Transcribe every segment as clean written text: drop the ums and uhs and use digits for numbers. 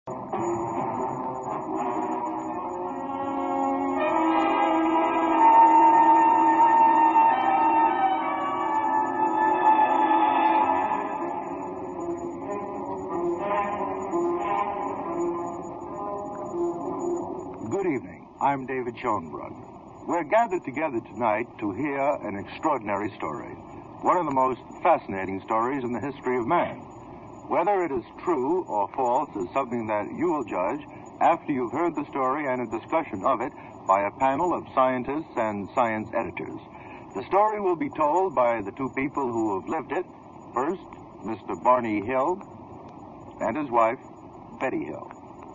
Good evening. I'm David Schoenbrunn. We're gathered together tonight to hear an extraordinary story, one of the most fascinating stories in the history of man. Whether it is true or false is something that you will judge after you've heard the story and a discussion of it by a panel of scientists and science editors. The story will be told by the two people who have lived it. First, Mr. Barney Hill and his wife, Betty Hill.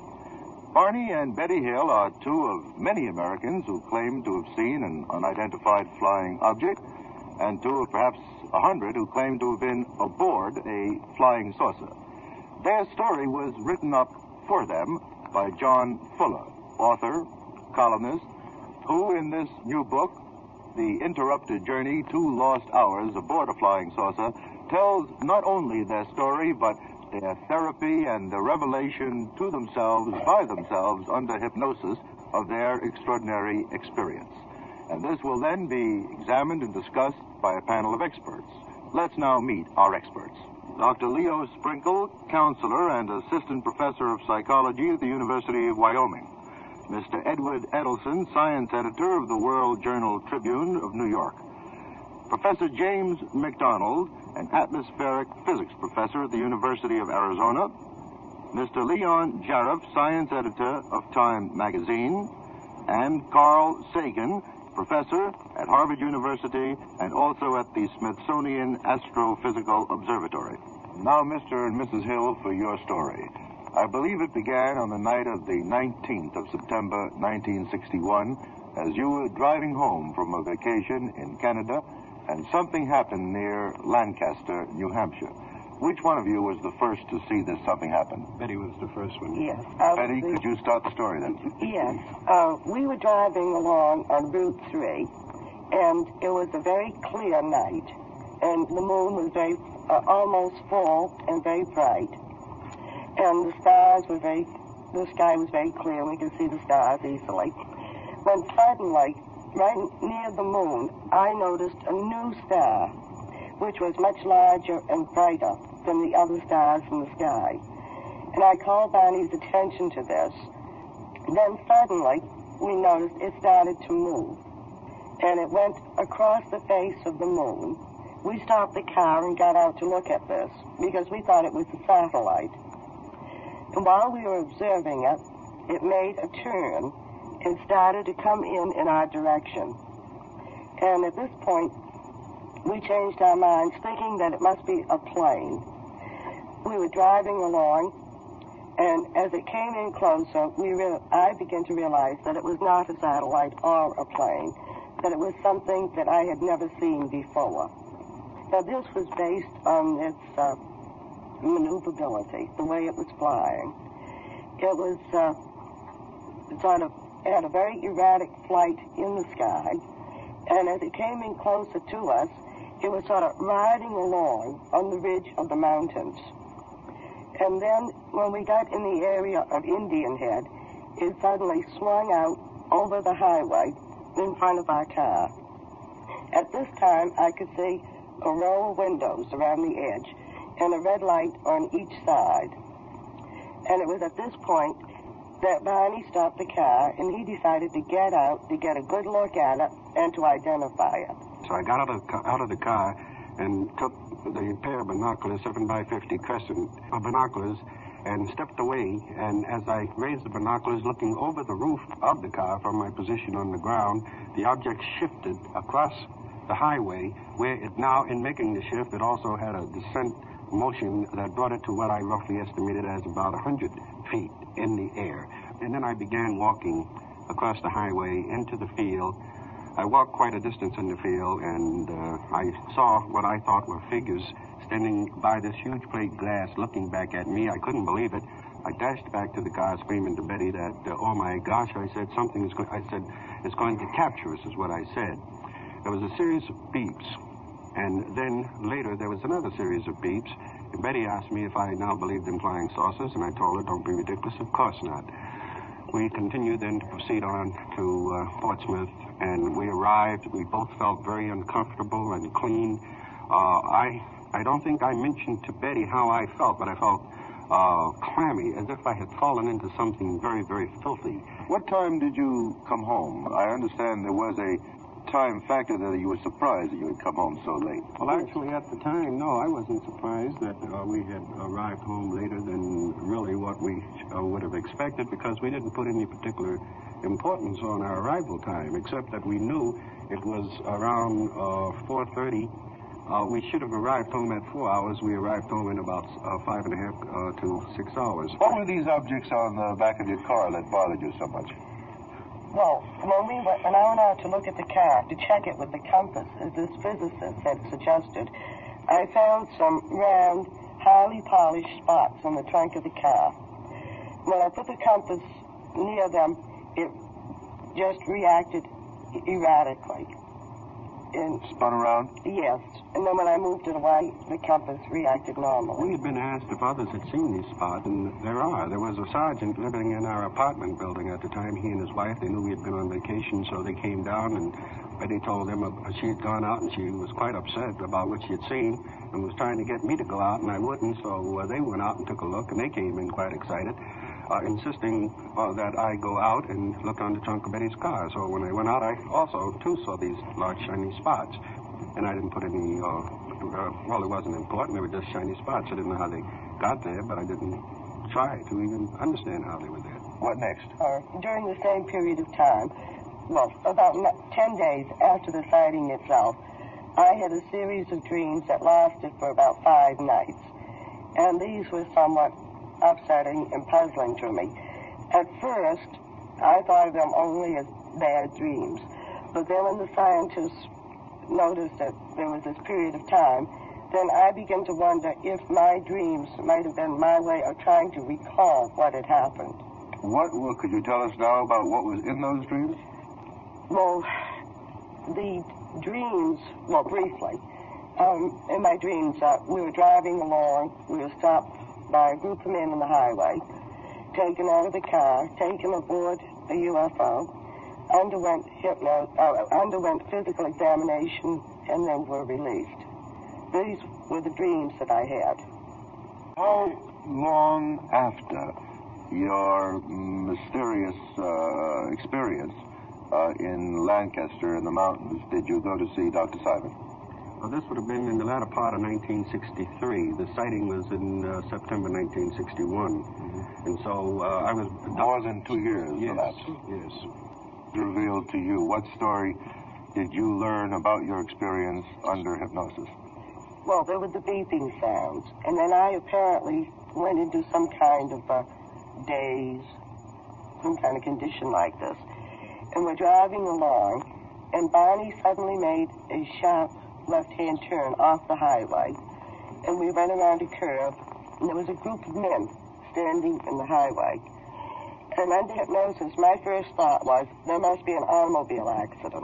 Barney and Betty Hill are two of many Americans who claim to have seen an unidentified flying object, and two of perhaps 100 who claim to have been aboard a flying saucer. Their story was written up for them by John Fuller, author, columnist, who in this new book, The Interrupted Journey, 2 Lost Hours Aboard a Flying Saucer, tells not only their story, but their therapy and the revelation to themselves, by themselves, under hypnosis of their extraordinary experience. And this will then be examined and discussed by a panel of experts. Let's now meet our experts. Dr. Leo Sprinkle, counselor and assistant professor of psychology at the University of Wyoming. Mr. Edward Edelson, science editor of the World Journal Tribune of New York. Professor James McDonald, an atmospheric physics professor at the University of Arizona. Mr. Leon Jaref, science editor of Time magazine. And Carl Sagan, professor at Harvard University and also at the Smithsonian Astrophysical Observatory. Now, Mr. and Mrs. Hill, for your story. I believe it began on the night of the 19th of September, 1961, as you were driving home from a vacation in Canada, and something happened near Lancaster, New Hampshire. Which one of you was the first to see this something happen? Betty was the first one. Yes. Betty, could you start the story then? Yes. We were driving along on Route 3, and it was a very clear night, and the moon was very, almost full and very bright. And the sky was very clear, and we could see the stars easily. When suddenly, right near the moon, I noticed a new star, which was much larger and brighter than the other stars in the sky. And I called Barney's attention to this. Then suddenly, we noticed it started to move. And it went across the face of the moon. We stopped the car and got out to look at this, because we thought it was a satellite. And while we were observing it, it made a turn and started to come in our direction. And at this point, we changed our minds, thinking that it must be a plane. We were driving along, and as it came in closer, I began to realize that it was not a satellite or a plane, that it was something that I had never seen before. Now, this was based on its maneuverability, the way it was flying. It was sort of had a very erratic flight in the sky, and as it came in closer to us, it was sort of riding along on the ridge of the mountains. And then when we got in the area of Indian Head, it suddenly swung out over the highway in front of our car. At this time, I could see a row of windows around the edge and a red light on each side. And it was at this point that Barney stopped the car, and he decided to get out to get a good look at it and to identify it. So I got out of the car and took the pair of binoculars, 7x50 crescent of binoculars, and stepped away. And as I raised the binoculars, looking over the roof of the car from my position on the ground, the object shifted across the highway, where it now, in making the shift, it also had a descent motion that brought it to what I roughly estimated as about 100 feet in the air. And then I began walking across the highway into the field. I walked quite a distance in the field, and I saw what I thought were figures standing by this huge plate glass looking back at me. I couldn't believe it. I dashed back to the car, screaming to Betty that, oh my gosh, I said, it's going to capture us, is what I said. There was a series of beeps, and then later there was another series of beeps, Betty asked me if I now believed in flying saucers, and I told her, don't be ridiculous, of course not. We continued then to proceed on to Portsmouth, and we arrived. We both felt very uncomfortable and clean. I don't think I mentioned to Betty how I felt, but I felt clammy, as if I had fallen into something very, very filthy. What time did you come home? I understand there was a time factor that you were surprised that you had come home so late. Well, actually, at the time, no, I wasn't surprised that we had arrived home later than really what we would have expected, because we didn't put any particular importance on our arrival time, except that we knew it was around 4:30. We should have arrived home at 4 hours. We arrived home in about 5.5 to 6 hours. What were these objects on the back of your car that bothered you so much? Well, when I went out to look at the car, to check it with the compass, as this physicist had suggested, I found some round, highly polished spots on the trunk of the car. When I put the compass near them, it just reacted erratically. And spun around? Yes. And then when I moved it away, the compass reacted normally. We had been asked if others had seen these spots, and there are. There was a sergeant living in our apartment building at the time. He and his wife, they knew we had been on vacation, so they came down, and Betty told them she had gone out, and she was quite upset about what she had seen, and was trying to get me to go out, and I wouldn't, so they went out and took a look, and they came in quite excited, insisting that I go out and look on the trunk of Betty's car. So when I went out, I also, too, saw these large shiny spots. And I didn't put any, well, it wasn't important. They were just shiny spots. I didn't know how they got there, but I didn't try to even understand how they were there. What next? During the same period of time, well, about 10 days after the sighting itself, I had a series of dreams that lasted for about 5 nights. And these were somewhat upsetting and puzzling to me. At first, I thought of them only as bad dreams. But then when the scientists noticed that there was this period of time, then I began to wonder if my dreams might have been my way of trying to recall what had happened. What could you tell us now about what was in those dreams? Well, the dreams, well, briefly, in my dreams, we were driving along, we were stopped by a group of men on the highway, taken out of the car, taken aboard the UFO, underwent physical examination, and then were released. These were the dreams that I had. How long after your mysterious experience in Lancaster in the mountains did you go to see Dr. Simon? Well, this would have been in the latter part of 1963. The sighting was in September 1961. Mm-hmm. And so I was... More than 2 years, yes, elapsed. Yes. Revealed to you. What story did you learn about your experience under hypnosis? Well, there were the beeping sounds. And then I apparently went into some kind of daze, some kind of condition like this. And we're driving along, and Barney suddenly made a sharp left-hand turn off the highway, and we ran around a curve, and there was a group of men standing in the highway. And under hypnosis, my first thought was, there must be an automobile accident.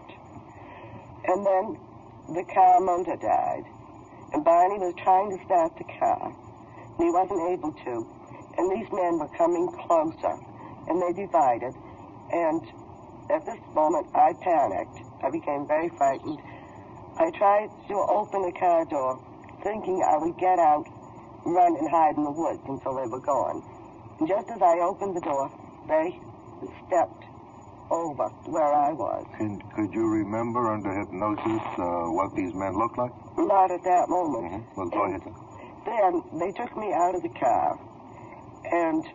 And then the car motor died, and Barney was trying to start the car, and he wasn't able to, and these men were coming closer, and they divided, and at this moment, I panicked. I became very frightened. I tried to open the car door, thinking I would get out, run and hide in the woods until they were gone. And just as I opened the door, they stepped over where I was. And could you remember under hypnosis what these men looked like? Not at that moment. Mm-hmm. Well, go ahead. Then they took me out of the car, and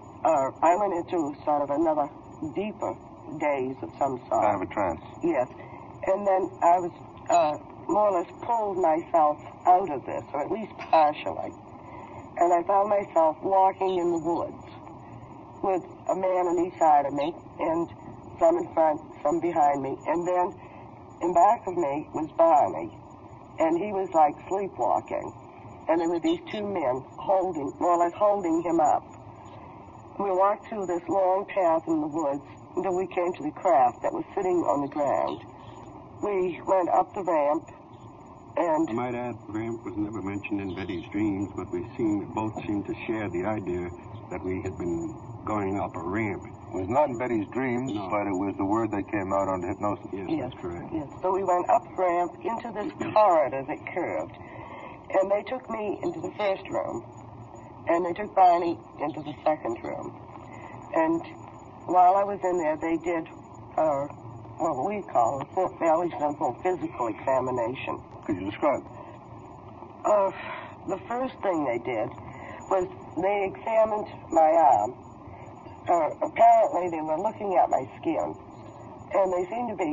I went into sort of another deeper daze of some sort. Kind of a trance. Yes. And then I was more or less pulled myself out of this, or at least partially. And I found myself walking in the woods with a man on each side of me, and some in front, some behind me. And then in back of me was Barney, and he was like sleepwalking. And there were these 2 men more or less holding him up. We walked through this long path in the woods until we came to the craft that was sitting on the ground. We went up the ramp, And I might add, ramp was never mentioned in Betty's dreams, but both seemed to share the idea that we had been going up a ramp. It was not in Betty's dreams, No. but it was the word that came out under hypnosis. Yes, Yes. that's correct. yes, so we went up the ramp into this corridor that curved. And they took me into the first room. And they took Barney into the second room. And while I was in there, they did what we call a fairly simple physical examination. Could you describe it? The first thing they did was they examined my arm. Apparently, they were looking at my skin, and they seemed to be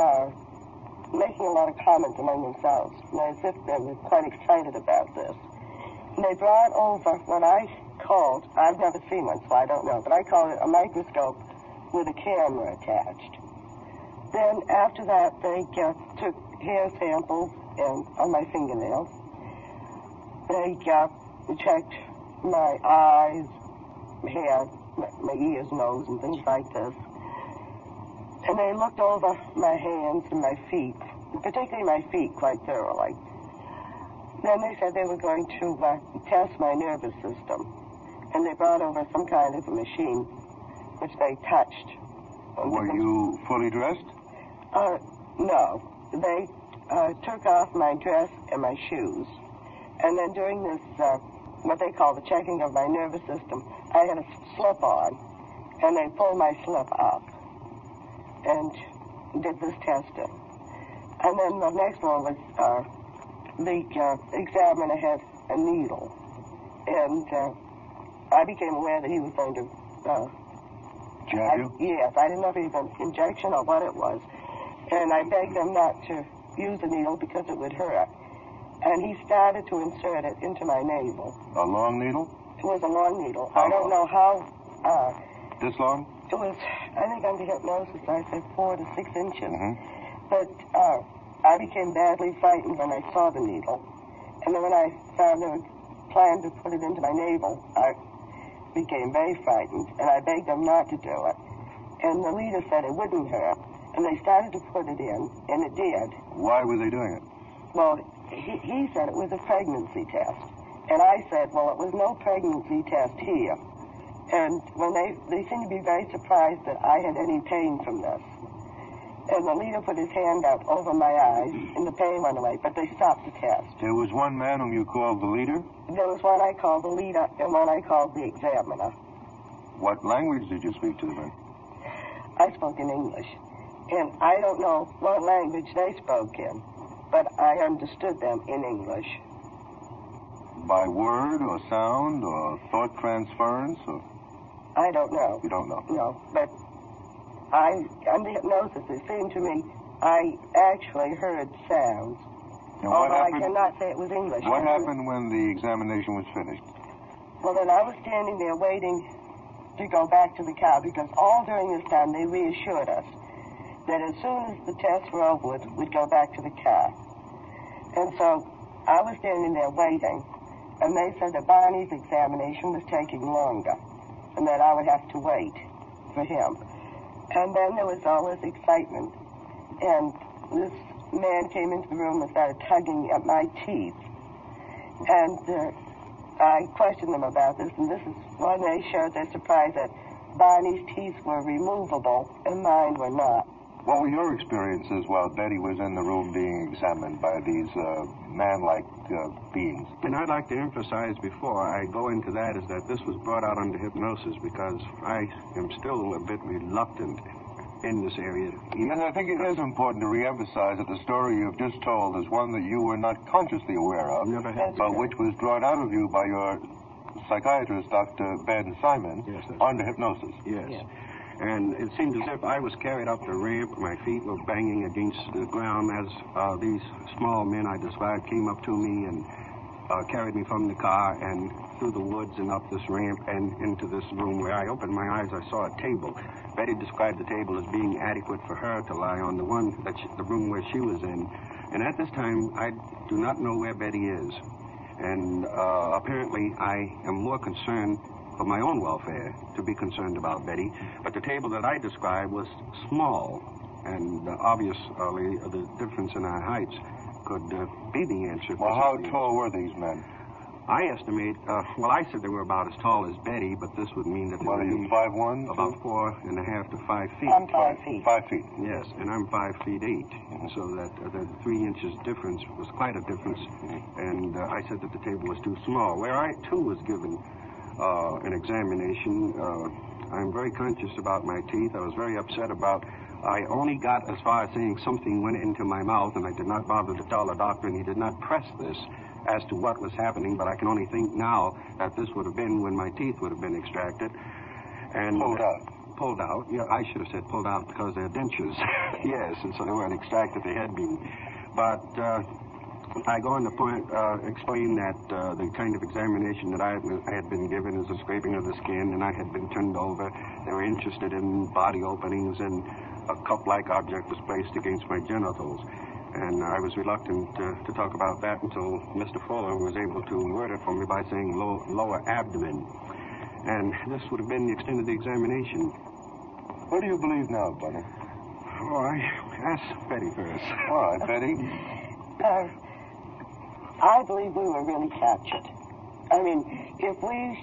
making a lot of comments among themselves, as if they were quite excited about this. And they brought over what I called, I've never seen one, so I don't know, but I call it a microscope with a camera attached. Then after that, they took hair samples on my fingernails. They checked my eyes, hair, my ears, nose, and things like this. And they looked over my hands and my feet, particularly my feet, quite thoroughly. Then they said they were going to test my nervous system. And they brought over some kind of a machine, which they touched. Were you fully dressed? No. They took off my dress and my shoes. And then during this, what they call the checking of my nervous system, I had a slip on, and they pulled my slip up and did this testing. And then the next one was the examiner had a needle, and I became aware that he was going to... Jab you? Yes, I didn't know if it was an injection or what it was. And I begged them not to use the needle because it would hurt. And he started to insert it into my navel. A long needle? It was a long needle. How I don't long? know how... This long? It was, I think under hypnosis, I said 4 to 6 inches. Mm-hmm. But I became badly frightened when I saw the needle. And then when I found they were planning to put it into my navel, I became very frightened. And I begged them not to do it. And the leader said it wouldn't hurt. And they started to put it in, and it did. Why were they doing it? Well, he said it was a pregnancy test. And I said, well, it was no pregnancy test here. And when they seemed to be very surprised that I had any pain from this. And the leader put his hand out over my eyes, and the pain went away, but they stopped the test. There was one man whom you called the leader? There was one I called the leader and one I called the examiner. What language did you speak to them in? I spoke in English. And I don't know what language they spoke in, but I understood them in English. By word or sound or thought transference? Or... I don't know. You don't know? No, but under hypnosis, it seemed to me I actually heard sounds. And what although happened, I cannot say it was English. what happened when the examination was finished? Well, then I was standing there waiting to go back to the car because all during this time they reassured us that as soon as the tests were over with, we'd go back to the car. And so I was standing there waiting, and they said that Barney's examination was taking longer and that I would have to wait for him. And then there was all this excitement, and this man came into the room and started tugging at my teeth. And I questioned them about this, and this is when they showed their surprise that Barney's teeth were removable and mine were not. What were your experiences while Betty was in the room being examined by these man-like beings? And I'd like to emphasize before I go into that is that this was brought out under hypnosis because I am still a bit reluctant in this area. Yes, I think it is important to reemphasize that the story you've just told is one that you were not consciously aware of, Never had. but which was drawn out of you by your psychiatrist, Dr. Ben Simon, Yes, that's under hypnosis. Yes. Yeah. And it seemed as if I was carried up the ramp. My feet were banging against the ground as these small men I described came up to me and carried me from the car and through the woods and up this ramp and into this room where I opened my eyes. I saw a table. Betty described the table as being adequate for her to lie on, the room where she was in. And at this time, I do not know where Betty is. And apparently, I am more concerned for my own welfare to be concerned about Betty. But the table that I described was small, and obviously the difference in our heights could be the answer. Well, how tall were these men? I estimate, I said they were about as tall as Betty, but this would mean that they What, were are you 5'1"? about 4.5 to 5 feet. I'm 5 feet. 5 feet. Yes, and I'm 5 feet 8, so that the 3 inches difference was quite a difference. And I said that the table was too small. Where I too was given an examination, I'm very conscious about my teeth. I was very upset about. I only got as far as saying something went into my mouth, and I did not bother to tell the doctor, and he did not press this as to what was happening, but I can only think now that this would have been when my teeth would have been extracted. And Pulled out. Pulled out. Yeah, I should have said pulled out because they're dentures. Yes, and so they weren't extracted, they had been. But I go on to explain that the kind of examination that I had been given is a scraping of the skin, and I had been turned over. They were interested in body openings, and a cup-like object was placed against my genitals. And I was reluctant to talk about that until Mr. Fuller was able to word it for me by saying lower abdomen. And this would have been the extent of the examination. What do you believe now, Bunny? Oh, I ask Betty first. All right, Betty. I believe we were really captured. I mean, if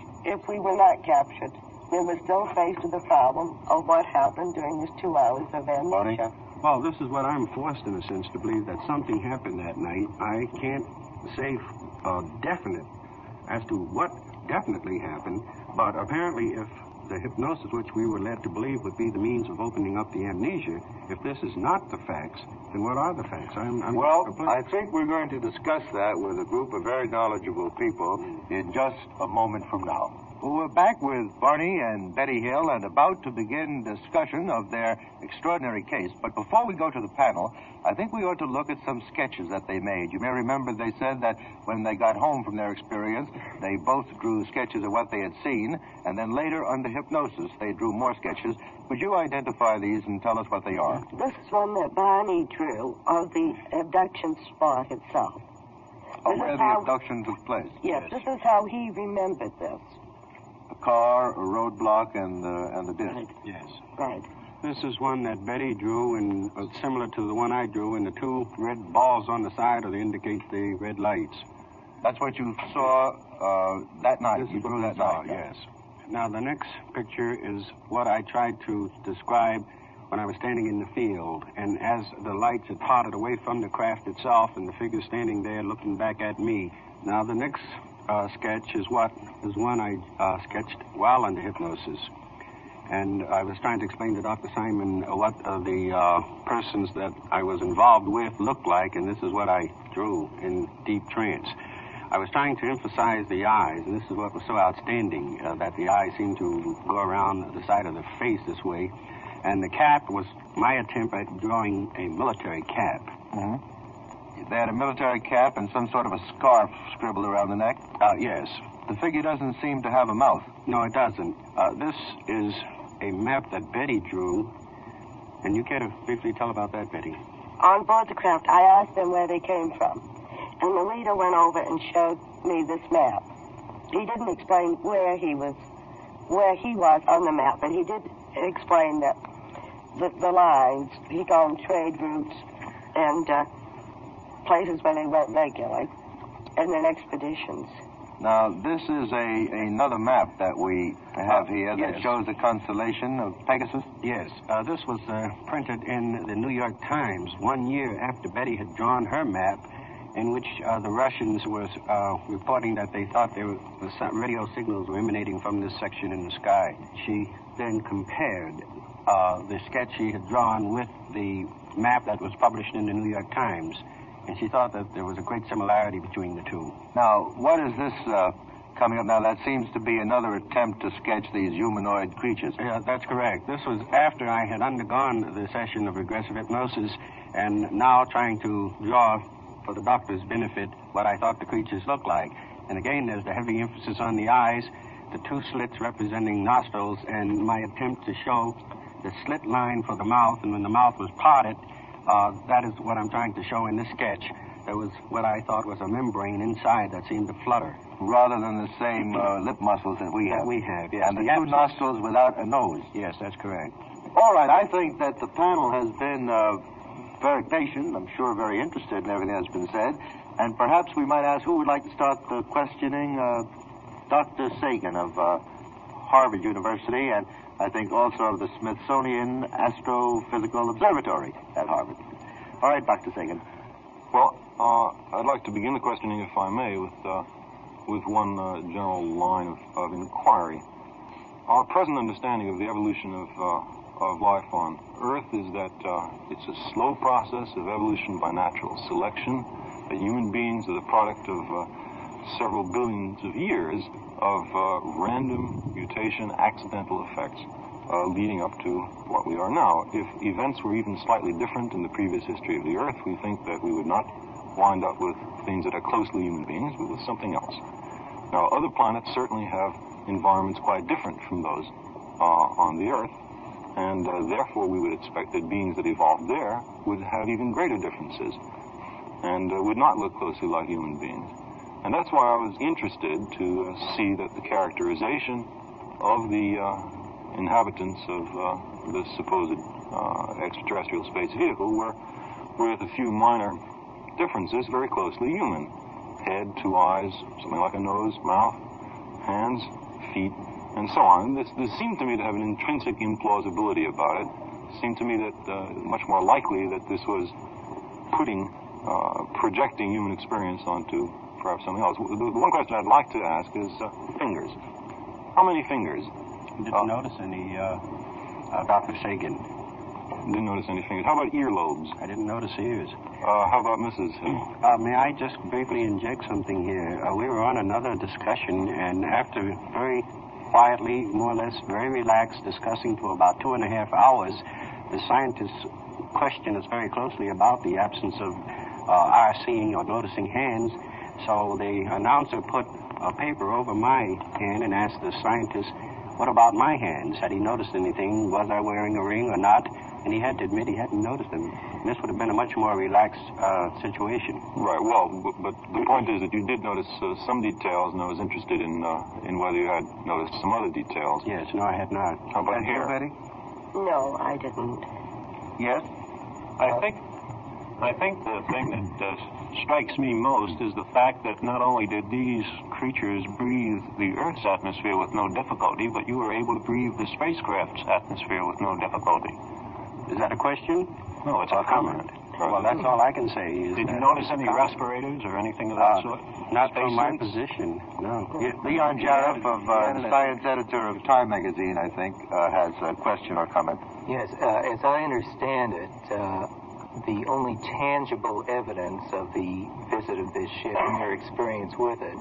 we were not captured, we were still faced with the problem of what happened during these 2 hours of amnesia. Well, this is what I'm forced, in a sense, to believe, that something happened that night. I can't say definite as to what definitely happened, but apparently if the hypnosis which we were led to believe would be the means of opening up the amnesia, if this is not the facts, then what are the facts? Well, I think we're going to discuss that with a group of very knowledgeable people in just a moment from now. Well, we're back with Barney and Betty Hill and about to begin discussion of their extraordinary case. But before we go to the panel, I think we ought to look at some sketches that they made. You may remember they said that when they got home from their experience, they both drew sketches of what they had seen, and then later, under hypnosis, they drew more sketches. Would you identify these and tell us what they are? This is one that Barney drew of the abduction spot itself. Oh, where the abduction took place. Yes, this is how he remembered this. A car, a roadblock, and the disc. Right. Yes. Right. This is one that Betty drew, and similar to the one I drew, and the 2 red balls on the side indicate the red lights. That's what you saw that night. This You is what drew we that saw, night. yes. Now, the next picture is what I tried to describe when I was standing in the field, and as the lights had parted away from the craft itself, and the figure standing there looking back at me. Now, the next sketch is one I sketched while under hypnosis. And I was trying to explain to Dr. Simon what the persons that I was involved with looked like, and this is what I drew in deep trance. I was trying to emphasize the eyes, and this is what was so outstanding, that the eyes seemed to go around the side of the face this way. And the cap was my attempt at drawing a military cap. Mm-hmm. They had a military cap and some sort of a scarf scribbled around the neck? Yes. The figure doesn't seem to have a mouth. No, it doesn't. This is a map that Betty drew. And you care to briefly tell about that, Betty? On board the craft, I asked them where they came from. And the leader went over and showed me this map. He didn't explain where he was on the map, but he did explain that the lines, he called them trade routes, and places where they went regularly, and then expeditions. Now, this is another map that we have here that yes. shows the constellation of Pegasus. Yes. This was printed in the New York Times 1 year after Betty had drawn her map, in which the Russians were reporting that they thought the radio signals were emanating from this section in the sky. She then compared the sketch she had drawn with the map that was published in the New York Times. And she thought that there was a great similarity between the two. Now, what is this coming up now? That seems to be another attempt to sketch these humanoid creatures. Yeah, that's correct. This was after I had undergone the session of regressive hypnosis and now trying to draw, for the doctor's benefit, what I thought the creatures looked like. And again, there's the heavy emphasis on the eyes, the 2 slits representing nostrils, and my attempt to show the slit line for the mouth, and when the mouth was parted, that is what I'm trying to show in this sketch. There was what I thought was a membrane inside that seemed to flutter. Rather than the same lip muscles that we have. That we have, yes. And the 2 nostrils without a nose. Yes, that's correct. All right, I think that the panel has been very patient, I'm sure very interested in everything that's been said. And perhaps we might ask who would like to start the questioning. Dr. Sagan of Harvard University, and I think also of the Smithsonian Astrophysical Observatory at Harvard. All right, Dr. Sagan. Well, I'd like to begin the questioning, if I may, with one general line of inquiry. Our present understanding of the evolution of life on Earth is that it's a slow process of evolution by natural selection, that human beings are the product of several billions of years of random mutation, accidental effects leading up to what we are now. If events were even slightly different in the previous history of the Earth, we think that we would not wind up with things that are closely human beings, but with something else. Now, other planets certainly have environments quite different from those on the Earth, and therefore we would expect that beings that evolved there would have even greater differences and would not look closely like human beings. And that's why I was interested to see that the characterization of the inhabitants of this supposed extraterrestrial space vehicle were, with a few minor differences, very closely human. Head, two eyes, something like a nose, mouth, hands, feet, and so on. This seemed to me to have an intrinsic implausibility about it. It seemed to me that much more likely that this was projecting human experience onto perhaps something else. The one question I'd like to ask is fingers. How many fingers? Didn't notice any, Dr. Sagan. Didn't notice any fingers. How about earlobes? I didn't notice ears. How about Mrs. May I just briefly inject something here? We were on another discussion, and after very quietly, more or less very relaxed, discussing for about 2.5 hours, the scientists' question is very closely about the absence of our seeing or noticing hands. So the announcer put a paper over my hand and asked the scientist, what about my hands? Had he noticed anything? Was I wearing a ring or not? And he had to admit he hadn't noticed them. And this would have been a much more relaxed situation. Right. Well, but the point is that you did notice some details, and I was interested in whether you had noticed some other details. Yes. No, I had not. How about hair? Betty? No, I didn't. Yes? I think the thing that strikes me most is the fact that not only did these creatures breathe the Earth's atmosphere with no difficulty, but you were able to breathe the spacecraft's atmosphere with no difficulty. Is that a question? No, it's a comment. Well, that's all I can say. Did you notice any respirators or anything of that sort? Not from my Spacesuits? position, no. Leon Jarrett, the science editor of Time magazine, I think, has a question or comment. Yes, as I understand it, the only tangible evidence of the visit of this ship and their experience with it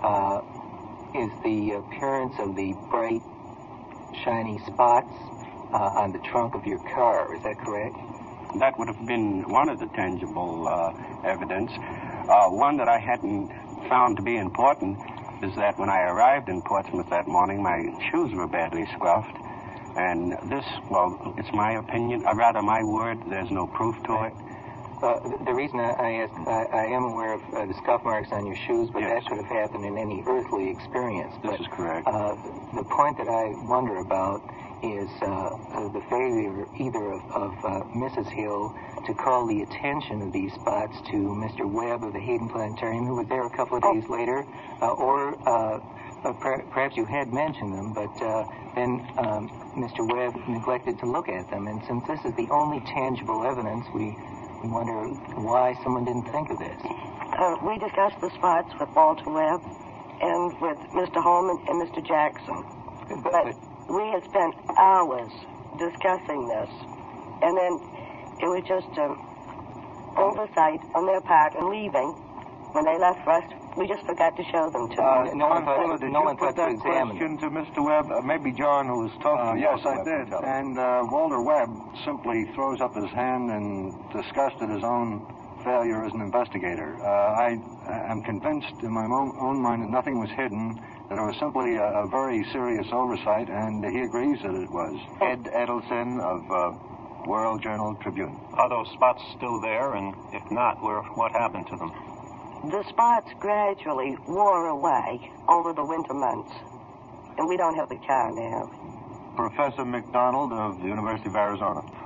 is the appearance of the bright, shiny spots on the trunk of your car. Is that correct? That would have been one of the tangible evidence. One that I hadn't found to be important is that when I arrived in Portsmouth that morning, my shoes were badly scuffed. And this, well, it's my opinion, or rather my word, there's no proof to it. The reason I asked, I am aware of the scuff marks on your shoes, but Yes. that could have happened in any earthly experience. This is correct. The point that I wonder about is the failure either of Mrs. Hill to call the attention of these spots to Mr. Webb of the Hayden Planetarium, who was there a couple of days later, or perhaps you had mentioned them, but then Mr. Webb neglected to look at them. And since this is the only tangible evidence, we wonder why someone didn't think of this. We discussed the spots with Walter Webb and with Mr. Holman and Mr. Jackson. But we had spent hours discussing this. And then it was just oversight on their part and leaving. When they left for us, we just forgot to show them to them. No one Fuller, thought did no you one put thought to that examine question them. to Mr. Webb? Maybe John, who was talking to Yes, Walter I Webb, did. can tell us. And Walter Webb simply throws up his hand in disgust at his own failure as an investigator. I am convinced in my own mind that nothing was hidden, that it was simply a very serious oversight, and he agrees that it was. Ed Edelson of World Journal Tribune. Are those spots still there? And if not, what happened to them? The spots gradually wore away over the winter months. And we don't have the car now. Professor McDonald of the University of Arizona.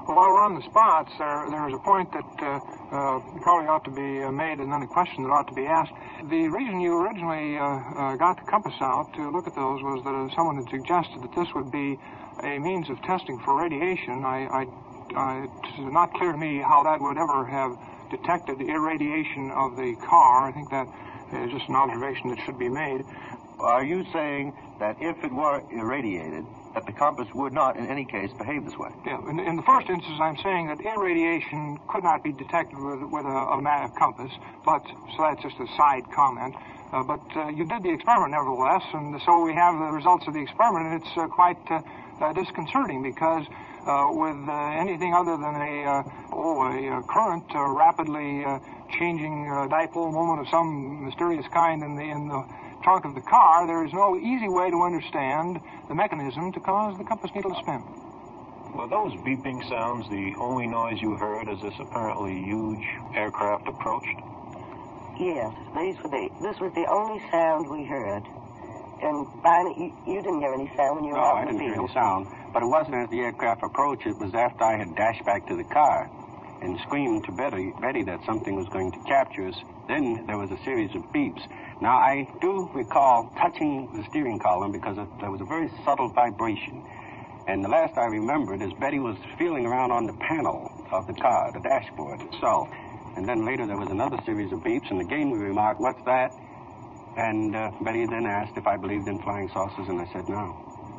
Well, while we're on the spots, there's a point that probably ought to be made, and then a question that ought to be asked. The reason you originally got the compass out to look at those was that someone had suggested that this would be a means of testing for radiation. It's not clear to me how that would ever have detected the irradiation of the car. I think that is just an observation that should be made. Are you saying that if it were irradiated, that the compass would not, in any case, behave this way? Yeah, in the first instance, I'm saying that irradiation could not be detected with a compass, so that's just a side comment. But you did the experiment, nevertheless, and so we have the results of the experiment, and it's quite disconcerting because with anything other than a current rapidly changing dipole moment of some mysterious kind in the trunk of the car, there is no easy way to understand the mechanism to cause the compass needle to spin. Were those beeping sounds the only noise you heard as this apparently huge aircraft approached? Yes, this was the only sound we heard. And Barney, you didn't hear any sound when you were out in the field. No, I didn't hear any sound. But it wasn't as the aircraft approached. It was after I had dashed back to the car and screamed to Betty that something was going to capture us. Then there was a series of beeps. Now, I do recall touching the steering column because there was a very subtle vibration. And the last I remembered is Betty was feeling around on the panel of the car, the dashboard itself. And then later there was another series of beeps, and again we remarked, "What's that?" And Betty then asked if I believed in flying saucers, and I said no.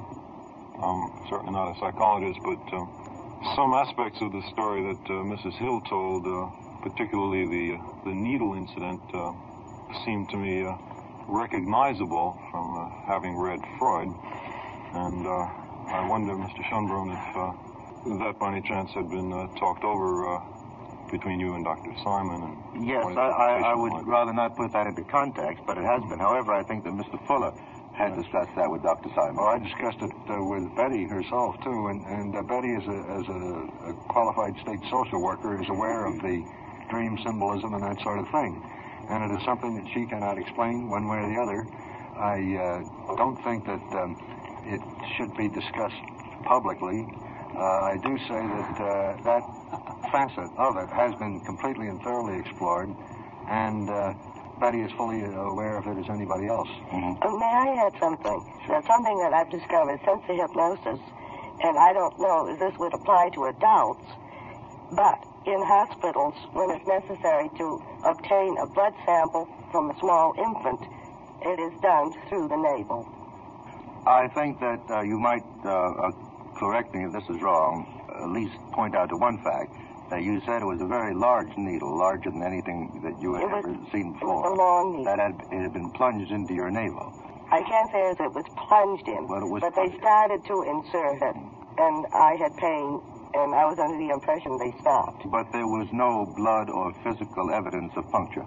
I'm certainly not a psychologist, but some aspects of the story that Mrs. Hill told, particularly the needle incident, seemed to me recognizable from having read Freud. And I wonder, Mr. Schönbrunn, if that by any chance had been talked over between you and Dr. Simon. And yes, I would rather not put that into context, but it has been. However, I think that Mr. Fuller had discussed that with Dr. Simon. Oh, I discussed it with Betty herself, too, and Betty, as a qualified state social worker, is aware of the dream symbolism and that sort of thing. And it is something that she cannot explain one way or the other. I don't think that it should be discussed publicly. I do say that that facet of it has been completely and thoroughly explored, and Betty is fully aware of it as anybody else. Mm-hmm. May I add something? Sure. Now, something that I've discovered since the hypnosis, and I don't know if this would apply to adults, but in hospitals, when it's necessary to obtain a blood sample from a small infant, it is done through the navel. I think that you might correct me if this is wrong, at least point out to one fact, that you said it was a very large needle, larger than anything that you had ever seen before. It was a long needle. That it had been plunged into your navel. I can't say as it was plunged in, but they started to insert it, and I had pain, and I was under the impression they stopped. But there was no blood or physical evidence of puncture.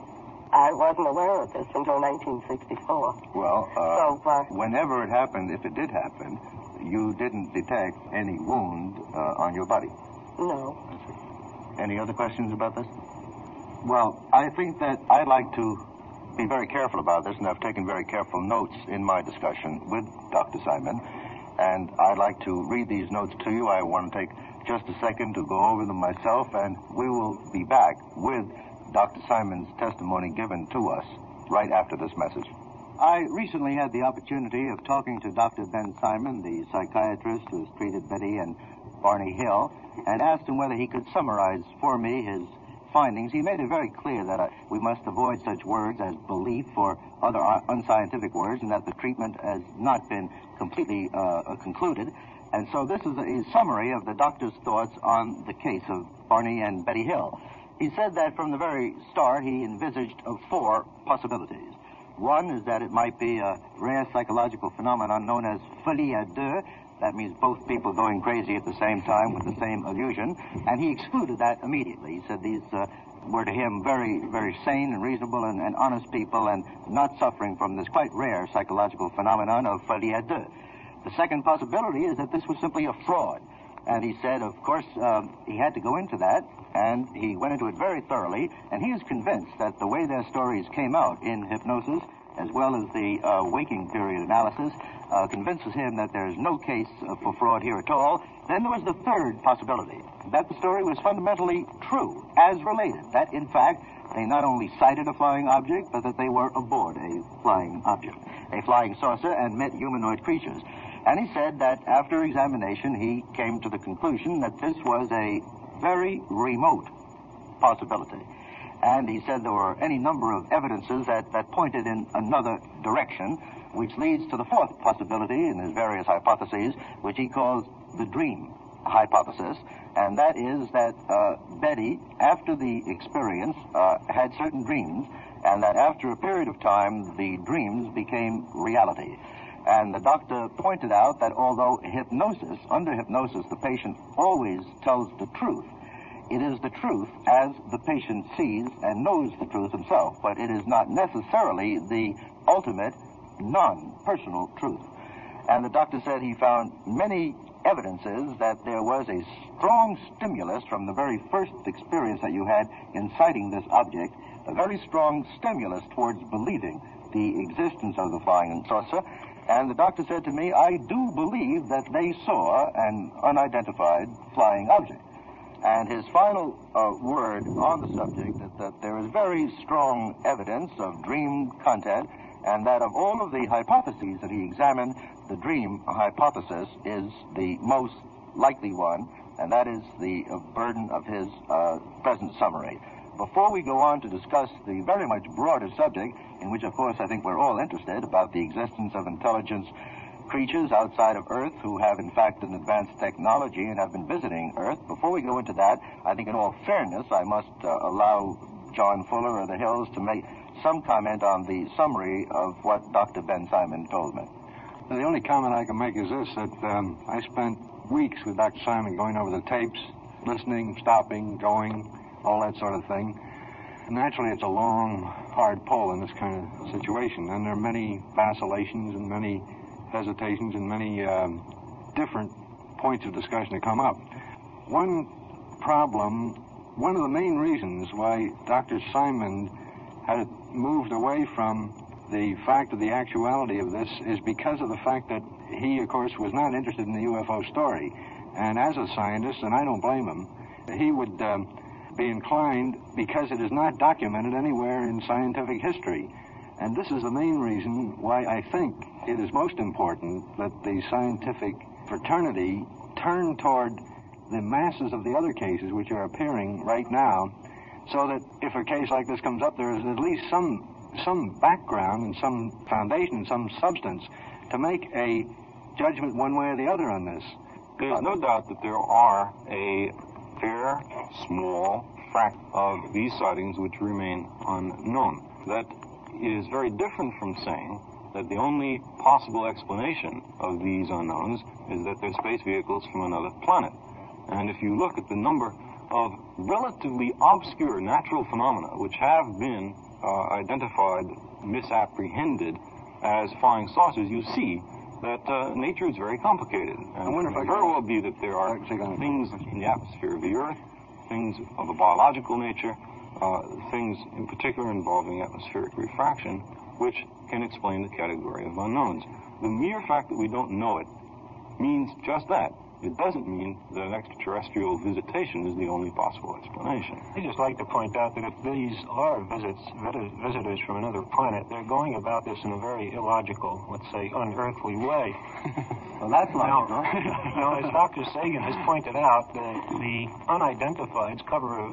I wasn't aware of this until 1964. Well, whenever it happened, if it did happen, you didn't detect any wound on your body. No. Any other questions about this? Well, I think that I'd like to be very careful about this, and I've taken very careful notes in my discussion with Dr. Simon, and I'd like to read these notes to you. I want to take just a second to go over them myself, and we will be back with Dr. Simon's testimony given to us right after this message. I recently had the opportunity of talking to Dr. Ben Simon, the psychiatrist who has treated Betty and Barney Hill, and asked him whether he could summarize for me his findings. He made it very clear that we must avoid such words as belief or other unscientific words, and that the treatment has not been completely concluded. And so this is a summary of the doctor's thoughts on the case of Barney and Betty Hill. He said that from the very start he envisaged 4 possibilities. One is that it might be a rare psychological phenomenon known as folie à deux. That means both people going crazy at the same time with the same illusion. And he excluded that immediately. He said these were to him very, very sane and reasonable and honest people and not suffering from this quite rare psychological phenomenon of folie à deux. The second possibility is that this was simply a fraud. And he said, of course, he had to go into that, and he went into it very thoroughly, and he is convinced that the way their stories came out in hypnosis, as well as the waking period analysis, convinces him that there's no case for fraud here at all, then there was the third possibility, that the story was fundamentally true, as related, that, in fact, they not only sighted a flying object, but that they were aboard a flying object, a flying saucer, and met humanoid creatures. And he said that after examination, he came to the conclusion that this was a very remote possibility. And he said there were any number of evidences that pointed in another direction, which leads to the fourth possibility in his various hypotheses, which he calls the dream hypothesis. And that is that Betty, after the experience, had certain dreams, and that after a period of time, the dreams became reality. And the doctor pointed out that although under hypnosis, the patient always tells the truth, it is the truth as the patient sees and knows the truth himself, but it is not necessarily the ultimate non-personal truth. And the doctor said he found many evidences that there was a strong stimulus from the very first experience that you had in sighting this object, a very strong stimulus towards believing the existence of the flying saucer. And the doctor said to me, I do believe that they saw an unidentified flying object. And his final word on the subject is that there is very strong evidence of dream content, and that of all of the hypotheses that he examined, the dream hypothesis is the most likely one, and that is the burden of his present summary. Before we go on to discuss the very much broader subject, in which, of course, I think we're all interested, about the existence of intelligence creatures outside of Earth who have, in fact, an advanced technology and have been visiting Earth, before we go into that, I think in all fairness, I must allow John Fuller of the Hills to make some comment on the summary of what Dr. Ben Simon told me. Well, the only comment I can make is this, that I spent weeks with Dr. Simon going over the tapes, listening, stopping, going, all that sort of thing. Naturally, it's a long, hard pull in this kind of situation, and there are many vacillations and many hesitations and many different points of discussion that come up. One of the main reasons why Dr. Simon had moved away from the fact of the actuality of this is because of the fact that he, of course, was not interested in the UFO story. And as a scientist, and I don't blame him, he would be inclined, because it is not documented anywhere in scientific history. And this is the main reason why I think it is most important that the scientific fraternity turn toward the masses of the other cases which are appearing right now, so that if a case like this comes up, there is at least some background and some foundation, some substance to make a judgment one way or the other on this. There's no doubt that there are a fair, small fraction of these sightings which remain unknown. That is very different from saying that the only possible explanation of these unknowns is that they're space vehicles from another planet. And if you look at the number of relatively obscure natural phenomena which have been identified, misapprehended as flying saucers, you see that nature is very complicated. And it may very well be that there are things in the atmosphere of the Earth, things of a biological nature, things in particular involving atmospheric refraction, which can explain the category of unknowns. The mere fact that we don't know it means just that. It doesn't mean that an extraterrestrial visitation is the only possible explanation. I'd just like to point out that if these are visitors from another planet, they're going about this in a very illogical, let's say, unearthly way. Well, that's logical. Now, as Dr. Sagan has pointed out, the unidentifieds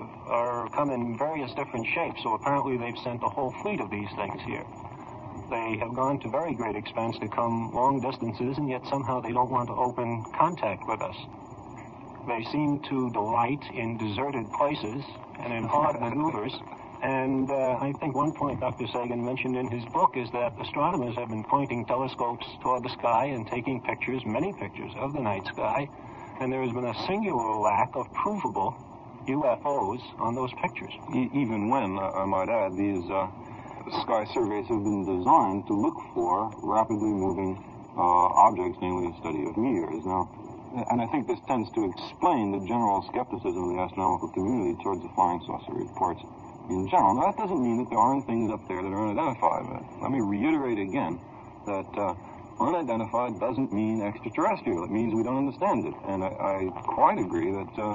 come in various different shapes, so apparently they've sent a whole fleet of these things here. They have gone to very great expense to come long distances, and yet somehow they don't want to open contact with us. They seem to delight in deserted places and in odd maneuvers. And I think one point Dr. Sagan mentioned in his book is that astronomers have been pointing telescopes toward the sky and taking pictures, many pictures, of the night sky, and there has been a singular lack of provable UFOs on those pictures. Even when, I might add, these sky surveys have been designed to look for rapidly moving objects, namely the study of meteors. Now, and I think this tends to explain the general skepticism of the astronomical community towards the flying saucer reports in general. Now, that doesn't mean that there aren't things up there that are unidentified. But let me reiterate again that unidentified doesn't mean extraterrestrial. It means we don't understand it. And I quite agree that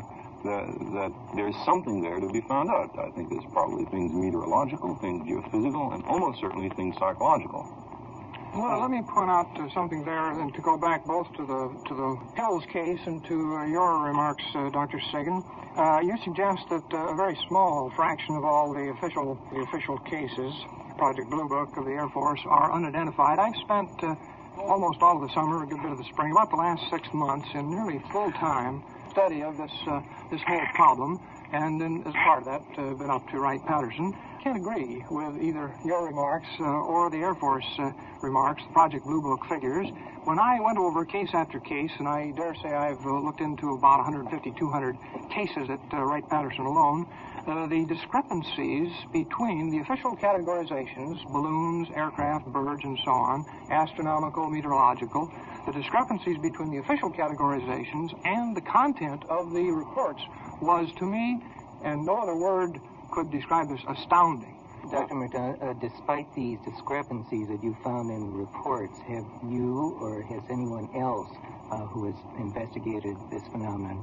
there's something there to be found out. I think there's probably things meteorological, things geophysical, and almost certainly things psychological. Well, let me point out something there, and to go back both to the Hills case and to your remarks, Dr. Sagan. You suggest that a very small fraction of all the official cases, Project Blue Book of the Air Force, are unidentified. I've spent almost all of the summer, a good bit of the spring, about the last 6 months, in nearly full-time study of this whole problem, and then, as part of that, been up to Wright-Patterson. Can't agree with either your remarks or the Air Force remarks, the Project Blue Book figures. When I went over case after case, and I dare say I've looked into about 150, 200 cases at Wright-Patterson alone, the discrepancies between the official categorizations, balloons, aircraft, birds, and so on, astronomical, meteorological, the discrepancies between the official categorizations and the content of the reports was, to me, and no other word could describe this, astounding. Dr. McDonough, despite these discrepancies that you found in the reports, have you or has anyone else who has investigated this phenomenon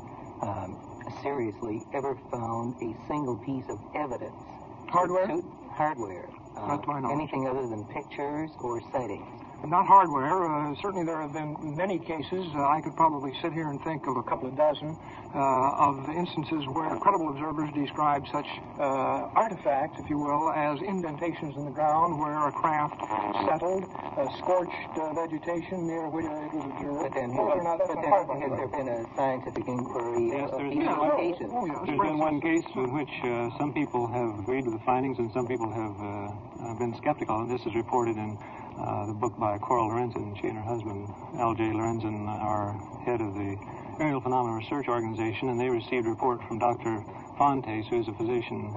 seriously ever found a single piece of evidence? Hardware? Hardware. Not to my knowledge. Anything other than pictures or sightings? Not hardware. Certainly there have been many cases. I could probably sit here and think of a couple of dozen of instances where credible observers describe such artifacts, if you will, as indentations in the ground where a craft settled, scorched vegetation near which it was observed. But then has there been a scientific inquiry of these cases? There's been one case in which some people have agreed with the findings and some people have been skeptical, and this is reported in the book by Coral Lorenzen. She and her husband, L.J. Lorenzen, are head of the Aerial Phenomena Research Organization, and they received a report from Dr. Fontes, who is a physician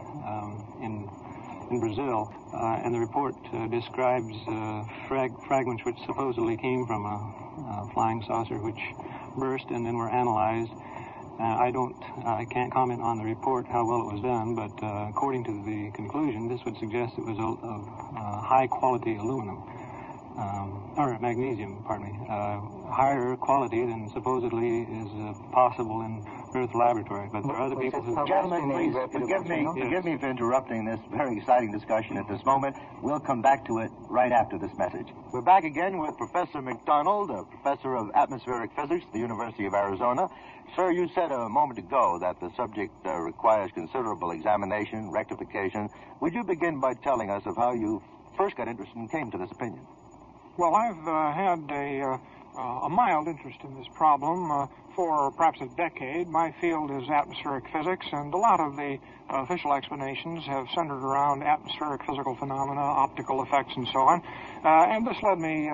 in Brazil, and the report describes fragments which supposedly came from a flying saucer which burst and then were analyzed. I can't comment on the report, how well it was done, but according to the conclusion, this would suggest it was a high-quality aluminum. Or magnesium, pardon me, higher quality than supposedly is possible in Earth laboratory. But there are other people who... Gentlemen, please, forgive me for interrupting this very exciting discussion at this moment. We'll come back to it right after this message. We're back again with Professor McDonald, a professor of atmospheric physics at the University of Arizona. Sir, you said a moment ago that the subject requires considerable examination, rectification. Would you begin by telling us of how you first got interested and came to this opinion? Well, I've had a mild interest in this problem for perhaps a decade. My field is atmospheric physics, and a lot of the official explanations have centered around atmospheric physical phenomena, optical effects, and so on. And this led me, in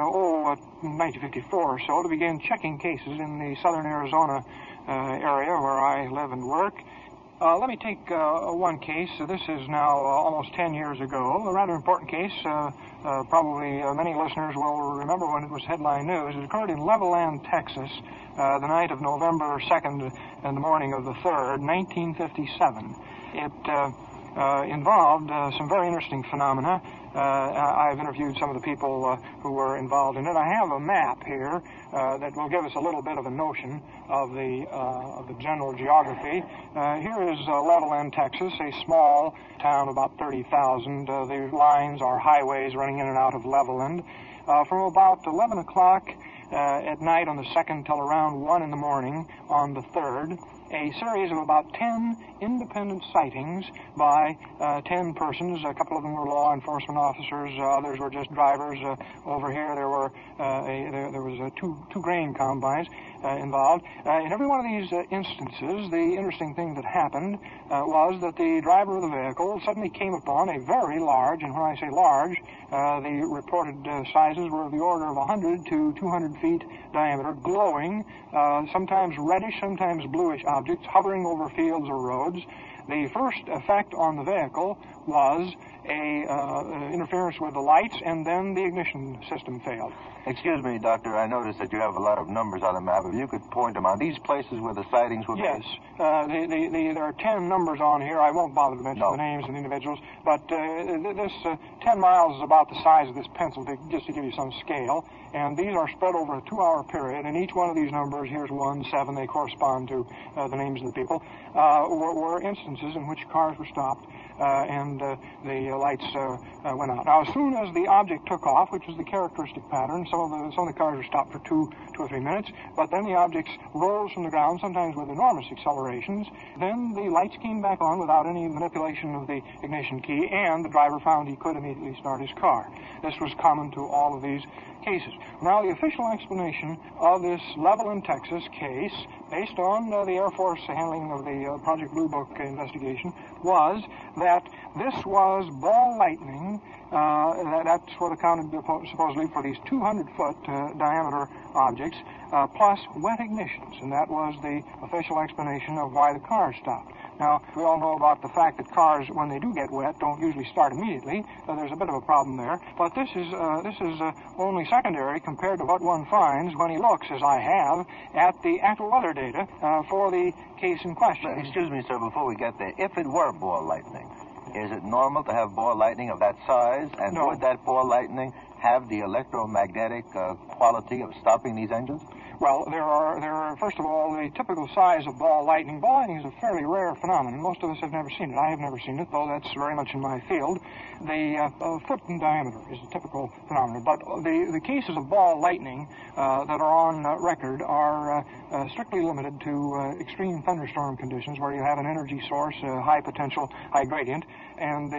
1954 or so, to begin checking cases in the southern Arizona area where I live and work. Let me take one case. This is now almost 10 years ago, a rather important case. Probably many listeners will remember when it was headline news. It occurred in Levelland, Texas, the night of November 2nd and the morning of the 3rd, 1957. It involved some very interesting phenomena. I've interviewed some of the people who were involved in it. I have a map here that will give us a little bit of a notion of the general geography. Here is Levelland, Texas, a small town, about 30,000. The lines are highways running in and out of Levelland. From about 11 o'clock at night on the 2nd till around 1 in the morning on the 3rd, a series of about 10 independent sightings by 10 persons. A couple of them were law enforcement officers. Others were just drivers. Over here, there were there was two grain combines involved. In every one of these instances, the interesting thing that happened was that the driver of the vehicle suddenly came upon a very large, and when I say large, the reported sizes were of the order of 100 to 200 feet diameter, glowing, sometimes reddish, sometimes bluish objects hovering over fields or roads. The first effect on the vehicle was a interference with the lights, and then the ignition system failed. Excuse me, Doctor, I noticed that you have a lot of numbers on the map. If you could point them out. These places where the sightings were Yes. made? There are 10 numbers on here. I won't bother to mention the names of the individuals, but this 10 miles is about the size of this pencil, just to give you some scale. And these are spread over a 2-hour period, and each one of these numbers, here's 1, 7, they correspond to the names of the people, were instances in which cars were stopped and the lights went out. Now, as soon as the object took off, which was the characteristic pattern, some of the cars were stopped for 2 or 3 minutes, but then the objects rose from the ground, sometimes with enormous accelerations. Then the lights came back on without any manipulation of the ignition key, and the driver found he could immediately start his car. This was common to all of these cases. Now, the official explanation of this Levelland, Texas case, based on the Air Force handling of the Project Blue Book investigation, was that this was ball lightning. That's what accounted supposedly for these 200-foot diameter objects, plus wet ignitions, and that was the official explanation of why the cars stopped. Now, we all know about the fact that cars, when they do get wet, don't usually start immediately. There's a bit of a problem there. But this is only secondary compared to what one finds when he looks, as I have, at the actual weather data for the case in question. Excuse me, sir, before we get there. If it were ball lightning, is it normal to have ball lightning of that size? And No. would that ball lightning have the electromagnetic quality of stopping these engines? Well, there are, first of all, the typical size of ball lightning. Ball lightning is a fairly rare phenomenon. Most of us have never seen it. I have never seen it, though that's very much in my field. The foot in diameter is a typical phenomenon. But the cases of ball lightning that are on record are strictly limited to extreme thunderstorm conditions where you have an energy source, high potential, high gradient, and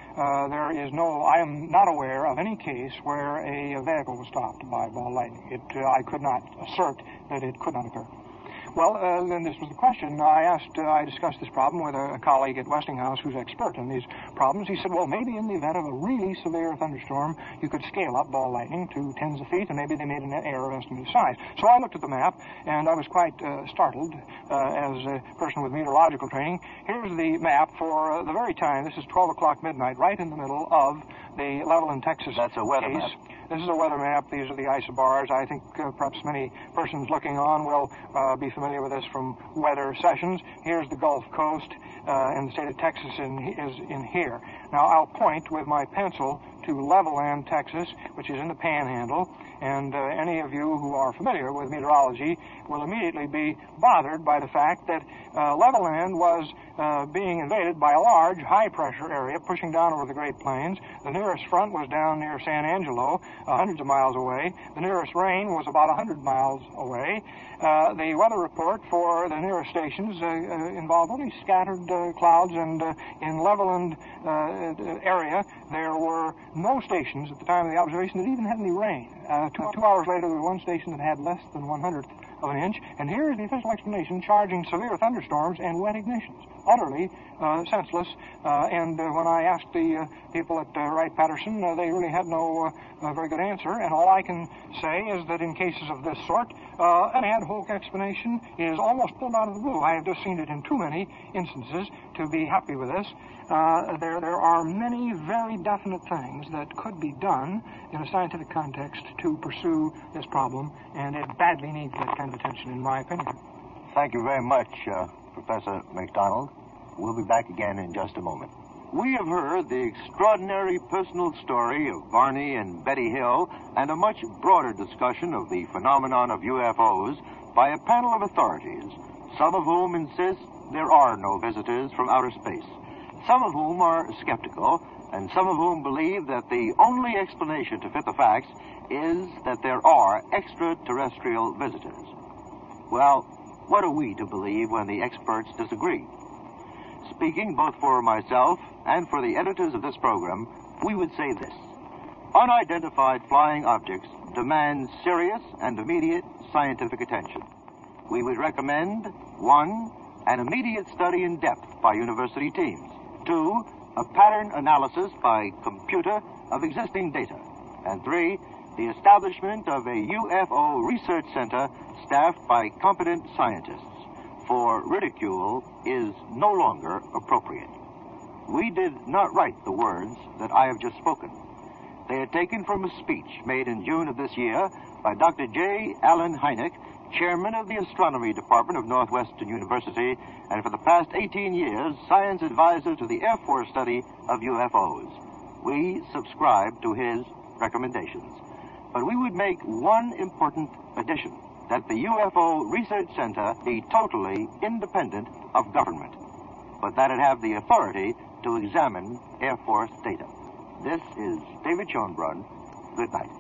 I am not aware of any case where a vehicle was stopped by ball lightning. I could not assert that it could not occur. Well, then this was the question. I discussed this problem with a colleague at Westinghouse who's expert in these problems. He said, well, maybe in the event of a really severe thunderstorm, you could scale up ball lightning to tens of feet, and maybe they made an error of estimate of size. So I looked at the map, and I was quite startled as a person with meteorological training. Here's the map for the very time. This is 12 o'clock midnight, right in the middle of the Levelland, Texas That's a weather case. map. This is a weather map. These are the isobars. I think perhaps many persons looking on will be familiar with this from weather sessions. Here's the Gulf Coast, and the state of Texas is in here. Now, I'll point with my pencil to Levelland, Texas, which is in the Panhandle, and any of you who are familiar with meteorology will immediately be bothered by the fact that Levelland was being invaded by a large high-pressure area pushing down over the Great Plains. The nearest front was down near San Angelo, hundreds of miles away. The nearest rain was about 100 miles away. The weather report for the nearest stations involved only scattered clouds, and in Levelland area there were no stations at the time of the observation that even had any rain. 2 hours later, there was one station that had less than 1/100th of an inch, and here is the official explanation charging severe thunderstorms and wet ignitions. Utterly senseless, and when I asked the people at Wright-Patterson, they really had no very good answer, and all I can say is that in cases of this sort, an ad hoc explanation is almost pulled out of the blue. I have just seen it in too many instances to be happy with this. There are many very definite things that could be done in a scientific context to pursue this problem, and it badly needs that kind of attention, in my opinion. Thank you very much, Professor McDonald. We'll be back again in just a moment. We have heard the extraordinary personal story of Barney and Betty Hill and a much broader discussion of the phenomenon of UFOs by a panel of authorities, some of whom insist there are no visitors from outer space, some of whom are skeptical, and some of whom believe that the only explanation to fit the facts is that there are extraterrestrial visitors. Well, what are we to believe when the experts disagree? Speaking both for myself and for the editors of this program, we would say this. Unidentified flying objects demand serious and immediate scientific attention. We would recommend, 1, an immediate study in depth by university teams. 2, a pattern analysis by computer of existing data. And 3, the establishment of a UFO research center staffed by competent scientists. For ridicule is no longer appropriate. We did not write the words that I have just spoken. They are taken from a speech made in June of this year by Dr. J. Allen Hynek, chairman of the Astronomy Department of Northwestern University, and for the past 18 years, science advisor to the Air Force study of UFOs. We subscribe to his recommendations. But we would make one important addition, that the UFO Research Center be totally independent of government, but that it have the authority to examine Air Force data. This is David Schoenbrunn. Good night.